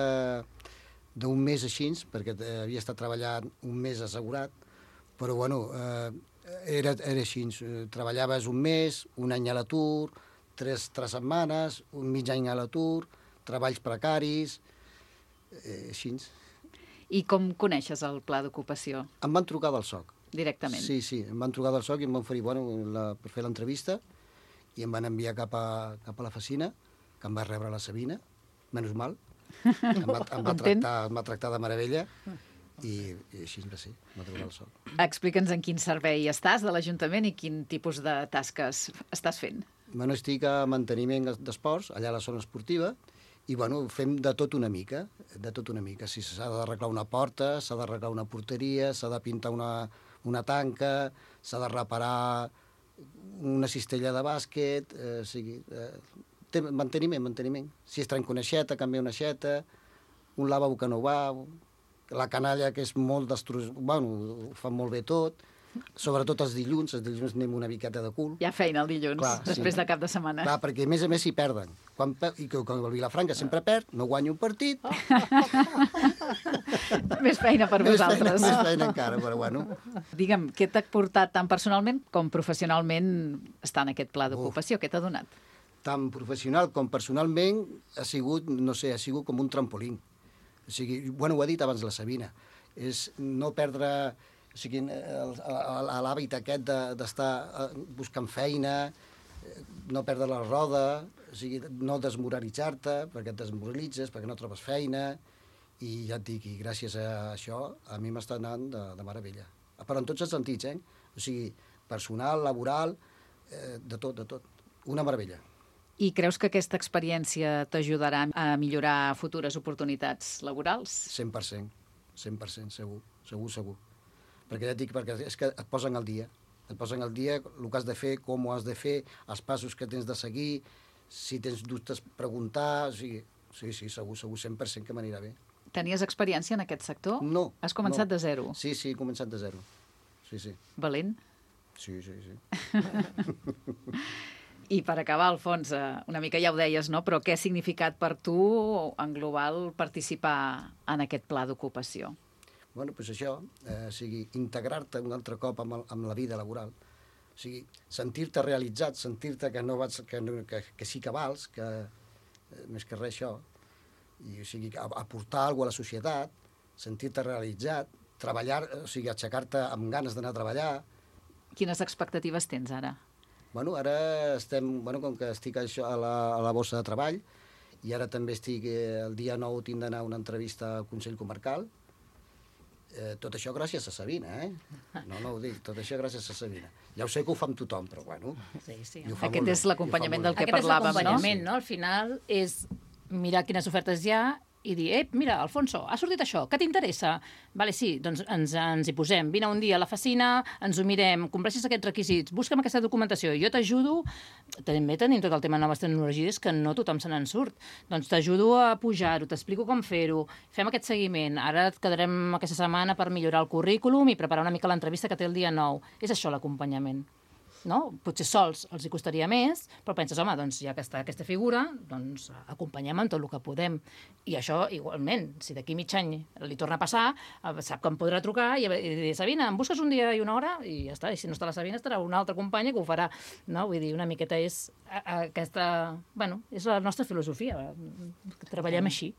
d'un mes així, perquè havia estat treballant un mes assegurat, però, bueno, eh, era, era així. Treballaves un mes, un any a l'atur, tres, tres setmanes, un mig any a l'atur, treballs precaris, eh, així. I com coneixes el pla d'ocupació? Em van trucar del soc. Directament? Sí, sí, em van trucar del soc i em van oferir, bueno, la, per fer l'entrevista i em van enviar cap a, cap a la Facina, que em va rebre la Sabina, menys mal. Em va, em va, tractar, em va tractar de meravella i, i així va ser, em va trucar del soc. Explica'ns en quin servei estàs de l'Ajuntament i quin tipus de tasques estàs fent. Bueno, estic a manteniment d'esports, allà a la zona esportiva, i bueno, fem de tot una mica, de tot una mica. Si s'ha d'arreglar una porta, s'ha d'arreglar una porteria, s'ha de pintar una, una tanca, s'ha de reparar una cistella de bàsquet, eh, o sigui, eh, té manteniment, manteniment. Si es trenca una aixeta, canvia una aixeta, un lavabo que no va, la canalla que és molt destruïda, bueno, ho fa molt bé tot, sobretot els dilluns, els dilluns anem una miqueta de cul. Hi ha feina el dilluns, Clar, després sí. de cap de setmana. Clar, perquè a més a més s'hi perden. Quan, I que, quan el Vilafranca sempre perd, no guanya un partit. Oh. Més feina per més vosaltres. Feina, més feina encara, però bueno. Digue'm, què t'ha portat tant personalment com professionalment estar en aquest pla d'ocupació? Què t'ha donat? Tant professional com personalment ha sigut, no sé, ha sigut com un trampolín. O sigui, bueno, ho ha dit abans la Sabina, és no perdre... O sigui, l'hàbit aquest d'estar de, buscant feina, no perdre la roda, o sigui, no desmoralitzar-te, perquè et desmoralitzes, perquè no trobes feina, i ja et dic, i gràcies a això, a mi m'està anant de, de meravella. Però en tots els sentits, eh? O sigui, personal, laboral, eh, de tot, de tot. Una meravella. I creus que aquesta experiència t'ajudarà a millorar futures oportunitats laborals? cent per cent, cent per cent, segur, segur, segur. Perquè ja et dic, perquè és que et posen al dia. Et posen al dia el que has de fer, com ho has de fer, els passos que tens de seguir, si tens dubtes, preguntar... O sigui, sí, sí, segur, segur, cent per cent que m'anirà bé. Tenies experiència en aquest sector? No. Has començat no. de zero? Sí, sí, he començat de zero. Sí, sí. Valent? Sí, sí, sí. I per acabar, Alfons, una mica ja ho deies, no? Però què ha significat per tu, en global, participar en aquest pla d'ocupació? Bueno, doncs això, eh, o sigui, integrar-te un altre cop amb, el, amb la vida laboral. O sigui, sentir-te realitzat, sentir-te que, no vas, que, no, que, que sí que vals, que eh, més que res això, i, o sigui, aportar alguna cosa a la societat, sentir-te realitzat, treballar, o sigui, aixecar-te amb ganes d'anar a treballar. Quines expectatives tens ara? Bueno, ara estem, bueno, com que estic això a la, a la bossa de treball, i ara també estic, eh, el dia nou tinc d'anar a una entrevista al Consell Comarcal. Eh, tot això gràcies a Sabina, eh? No, no ho dic, tot això gràcies a Sabina. Ja ho sé que ho fa amb tothom, però bueno... Sí, sí. Aquest és l'acompanyament del que Aquest parlàvem, és l'acompanyament, no? no? Al final és mirar quines ofertes hi ha i dir, eh, mira, Alfonso, ha sortit això, què t'interessa? Vale, sí, doncs ens, ens hi posem. Vine un dia a la oficina, ens ho mirem, compleixes aquests requisits, busca'm aquesta documentació, jo t'ajudo. També tenim tot el tema de noves tecnologies que no tothom se n'en surt. Doncs t'ajudo a pujar-ho, t'explico com fer-ho, fem aquest seguiment. Ara et quedarem aquesta setmana per millorar el currículum i preparar una mica l'entrevista que té el dia nou. És això l'acompanyament. No? Potser sols els hi costaria més, però penses, home, doncs ja que està aquesta figura, doncs acompanyem en tot el que podem. I això, igualment, si d'aquí mig any li torna a passar, sap que em podrà trucar i dir, Sabina, em busques un dia i una hora? I ja està, i si no està la Sabina estarà una altra companya que ho farà. No? Vull dir, una miqueta és aquesta... Bueno, és la nostra filosofia, treballem així.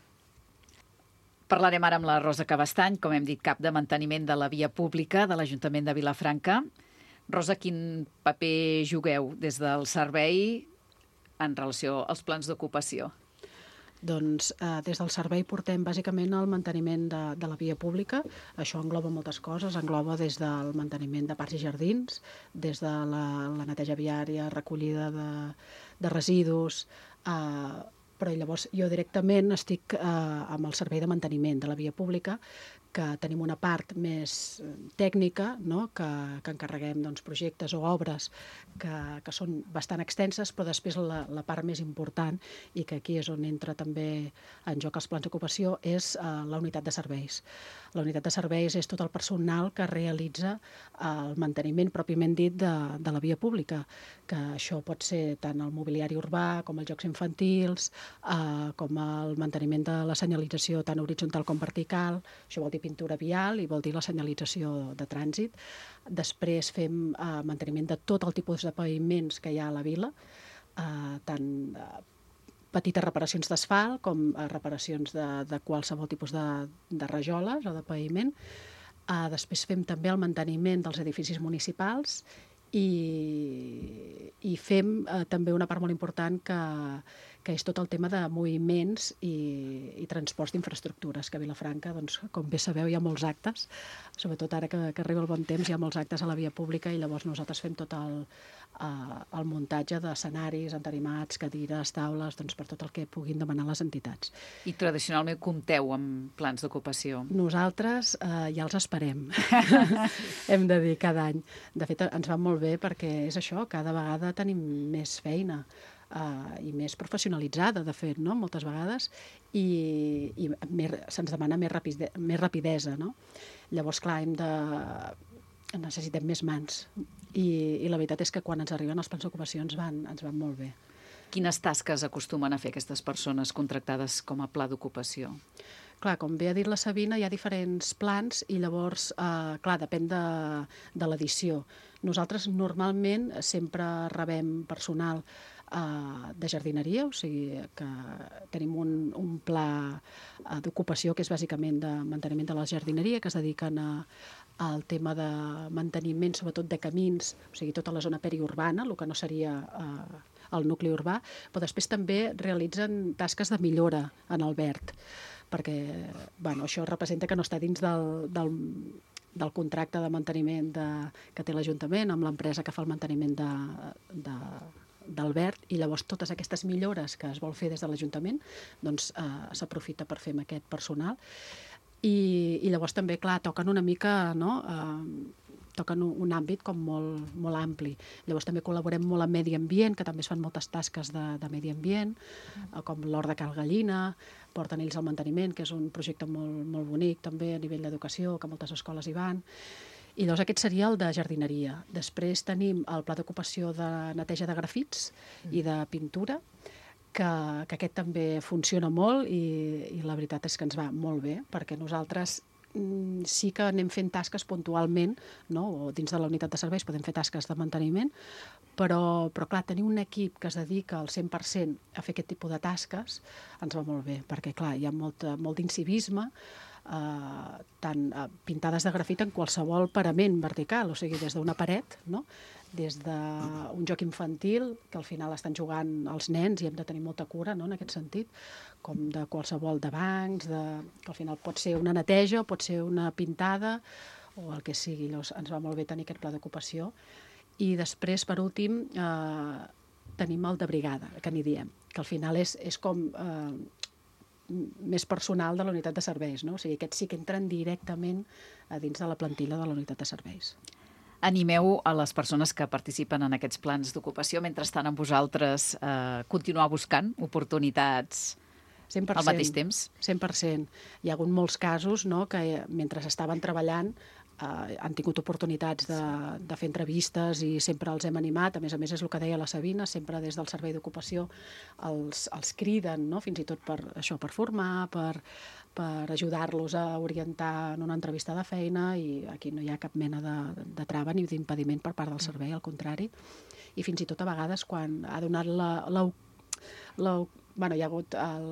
Parlarem ara amb la Rosa Cabestany, com hem dit, cap de manteniment de la via pública de l'Ajuntament de Vilafranca. Rosa, quin paper jugueu des del servei en relació als plans d'ocupació? Doncs eh, des del servei portem bàsicament el manteniment de, de la via pública. Això engloba moltes coses, engloba des del manteniment de parcs i jardins, des de la, la neteja viària, recollida de, de residus, eh, però llavors jo directament estic eh, amb el servei de manteniment de la via pública, que tenim una part més tècnica, no? que, que encarreguem doncs, projectes o obres que, que són bastant extenses, però després la, la part més important, i que aquí és on entra també en joc els plans d'ocupació, és uh, la unitat de serveis. La unitat de serveis és tot el personal que realitza el manteniment pròpiament dit de, de la via pública, que això pot ser tant el mobiliari urbà com els jocs infantils, uh, com el manteniment de la senyalització tant horitzontal com vertical. Això vol dir pintura vial i vol dir la senyalització de trànsit. Després fem eh, manteniment de tot el tipus de paviments que hi ha a la vila, eh, tant eh, petites reparacions d'asfalt com eh, reparacions de, de qualsevol tipus de, de rajoles o de paviment. Eh, després fem també el manteniment dels edificis municipals i, i fem eh, també una part molt important que, que és tot el tema de moviments i, i transports d'infraestructures, que a Vilafranca, doncs, com bé sabeu, hi ha molts actes, sobretot ara que, que arriba el bon temps, hi ha molts actes a la via pública i llavors nosaltres fem tot el, uh, el muntatge d'escenaris, entarimats, cadires, taules, doncs per tot el que puguin demanar les entitats. I tradicionalment compteu amb plans d'ocupació? Nosaltres uh, ja els esperem, hem de dir, cada any. De fet, ens va molt bé perquè és això, cada vegada tenim més feina uh, i més professionalitzada, de fet, no? Moltes vegades, i, i més, se'ns demana més, rapide, més rapidesa, no? Llavors, clar, hem de... necessitem més mans i, i la veritat és que quan ens arriben els plans d'ocupació ens van, ens van molt bé. Quines tasques acostumen a fer aquestes persones contractades com a pla d'ocupació? Clar, com bé ha dit la Sabina, hi ha diferents plans i llavors, eh, clar, depèn de, de l'edició. Nosaltres normalment sempre rebem personal eh, de jardineria, o sigui que tenim un, un pla eh, d'ocupació que és bàsicament de manteniment de la jardineria, que es dediquen a, al tema de manteniment, sobretot de camins, o sigui, tota la zona periurbana, el que no seria eh, el nucli urbà, però després també realitzen tasques de millora en el verd, perquè bueno, això representa que no està dins del, del, del contracte de manteniment de, que té l'Ajuntament amb l'empresa que fa el manteniment de, de, del verd, i llavors totes aquestes millores que es vol fer des de l'Ajuntament doncs, eh, s'aprofita per fer amb aquest personal. I, i llavors també, clar, toquen una mica, no?, eh, toquen un, un àmbit com molt, molt ampli. Llavors també col·laborem molt amb Medi Ambient, que també es fan moltes tasques de, de Medi Ambient, com l'Hort de Cal Gallina, porten ells el manteniment, que és un projecte molt, molt bonic també a nivell d'educació, que moltes escoles hi van. I llavors aquest seria el de jardineria. Després tenim el pla d'ocupació de neteja de grafits i de pintura, que, que aquest també funciona molt i, i la veritat és que ens va molt bé, perquè nosaltres sí que anem fent tasques puntualment, no? O dins de la unitat de serveis podem fer tasques de manteniment, però, però clar, tenir un equip que es dedica al cent per cent a fer aquest tipus de tasques ens va molt bé, perquè clar, hi ha molt, molt d'incivisme, eh, tant eh, pintades de grafit en qualsevol parament vertical, o sigui, des d'una paret, no?, des d'un joc infantil, que al final estan jugant els nens i hem de tenir molta cura, no?, en aquest sentit, com de qualsevol de bancs, de, que al final pot ser una neteja, pot ser una pintada, o el que sigui. Llavors, ens va molt bé tenir aquest pla d'ocupació. I després, per últim, eh, tenim el de brigada, que n'hi diem, que al final és, és com eh, més personal de la unitat de serveis, no? O sigui, aquests sí que entren directament a dins de la plantilla de la unitat de serveis. Animeu a les persones que participen en aquests plans d'ocupació, mentrestant amb vosaltres, eh, continuar buscant oportunitats cent per cent, al mateix temps? cent per cent. Hi ha hagut molts casos, no?, que mentre estaven treballant eh, han tingut oportunitats de, de fer entrevistes i sempre els hem animat. A més a més, és el que deia la Sabina, sempre des del servei d'ocupació els, els criden, no?, fins i tot per això, per formar, per, per ajudar-los a orientar en una entrevista de feina, i aquí no hi ha cap mena de, de trava ni d'impediment per part del servei, al contrari. I fins i tot a vegades quan ha donat la... la, la bueno, hi ha hagut el,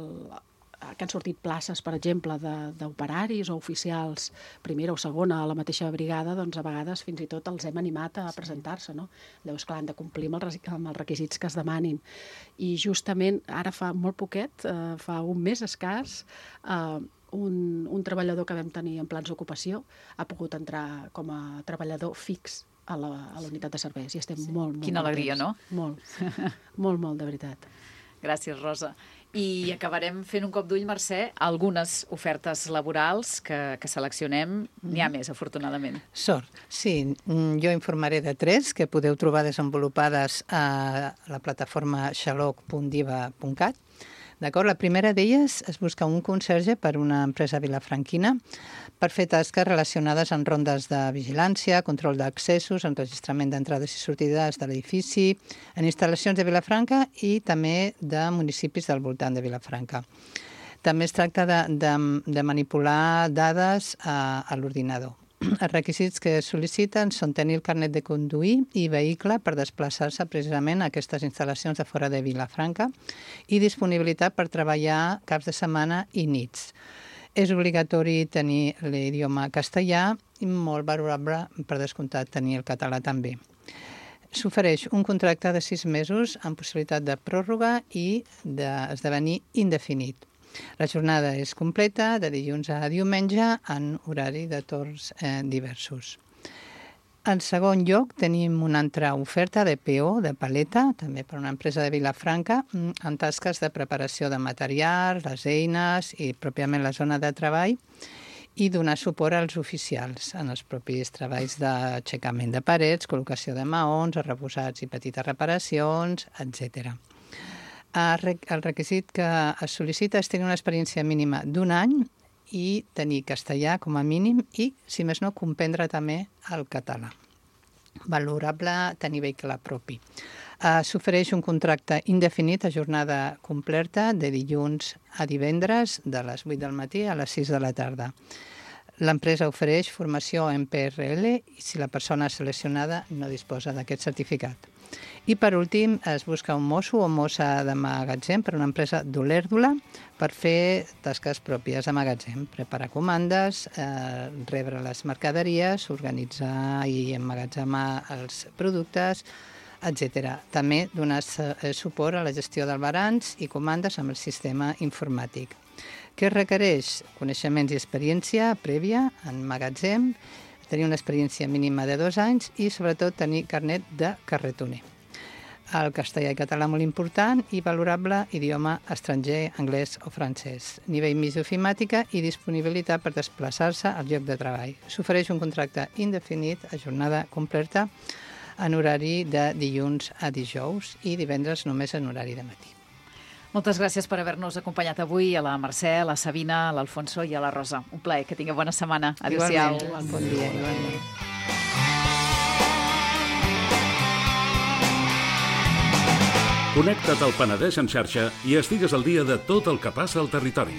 que han sortit places, per exemple, d'operaris o oficials, primera o segona a la mateixa brigada, doncs a vegades fins i tot els hem animat a presentar-se, no? Llavors, clar, han de complir amb els, amb els requisits que es demanin. I justament ara fa molt poquet, eh, fa un mes escàs, eh, un, un treballador que vam tenir en plans d'ocupació ha pogut entrar com a treballador fix a la, a la unitat de serveis, i estem sí. molt, molt Quina alegria, no? Molt, molt, molt, de veritat. Gràcies, Rosa. I acabarem fent un cop d'ull, Mercè, a algunes ofertes laborals que, que seleccionem. N'hi ha més, afortunadament. Sort. Sí, jo informaré de tres que podeu trobar desenvolupades a la plataforma xaloc punt diva punt cat. D'acord? La primera d'elles es busca un conserge per una empresa vilafranquina per fer tasques relacionades amb rondes de vigilància, control d'accessos, enregistrament d'entrades i sortides de l'edifici, en instal·lacions de Vilafranca i també de municipis del voltant de Vilafranca. També es tracta de, de, de manipular dades a, a l'ordinador. Els requisits que sol·liciten són tenir el carnet de conduir i vehicle per desplaçar-se precisament a aquestes instal·lacions de fora de Vilafranca i disponibilitat per treballar caps de setmana i nits. És obligatori tenir l'idioma castellà i molt valorable, per descomptat, tenir el català també. s'ofereix un contracte de sis mesos amb possibilitat de pròrroga i d'esdevenir indefinit. La jornada és completa, de dilluns a diumenge, en horari de torns eh, diversos. En segon lloc, tenim una altra oferta de P O, de paleta, també per una empresa de Vilafranca, amb tasques de preparació de material, les eines i pròpiament la zona de treball, i donar suport als oficials en els propis treballs d'aixecament de parets, col·locació de maons, arrebossats i petites reparacions, etcètera. El requisit que es sol·licita és tenir una experiència mínima d'un any i tenir castellà com a mínim i, si més no, comprendre també el català. Valorable tenir vehicle propi. Uh, S'ofereix un contracte indefinit a jornada completa de dilluns a divendres de les vuit del matí a les sis de la tarda. L'empresa ofereix formació en P R L i si la persona seleccionada no disposa d'aquest certificat. I per últim es busca un mosso o mossa de magatzem per una empresa d'Olèrdola per fer tasques pròpies a magatzem, preparar comandes, eh, rebre les mercaderies, organitzar i emmagatzemar els productes, etcètera. També donar suport a la gestió del balanç i comandes amb el sistema informàtic. Què requereix? Coneixements i experiència prèvia en magatzem, tenir una experiència mínima de dos anys i, sobretot, tenir carnet de carretoner. El castellà i català molt important i valorable idioma estranger, anglès o francès. Nivell mig d'ofimàtica i disponibilitat per desplaçar-se al lloc de treball. S'ofereix un contracte indefinit a jornada completa en horari de dilluns a dijous i divendres només en horari de matí. Moltes gràcies per haver-nos acompanyat avui a la Mercè, a la Sabina, a l'Alfonso i a la Rosa. Un plaer, que tingueu bona setmana. Adéu-siau. Igualment, bon dia, igualment. Connecta't al Penedès en xarxa i estigues al dia de tot el que passa al territori.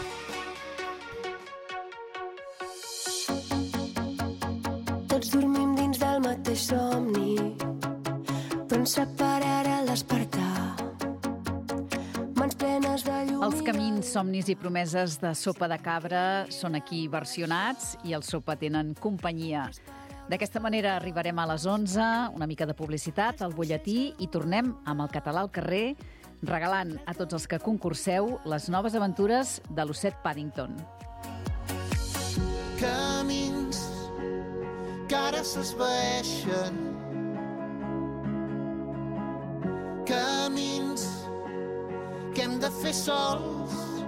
Tots dormim dins del mateix somni, però ens separarà el despertar. Mans plenes de llum... Els camins, somnis i promeses de Sopa de Cabra són aquí versionats i el Sopa tenen companyia. D'aquesta manera arribarem a les onze, una mica de publicitat, al butlletí, i tornem amb el català al carrer, regalant a tots els que concurseu les noves aventures de l'osset Paddington. Camins que ara s'esvaeixen, camins que hem de fer sols,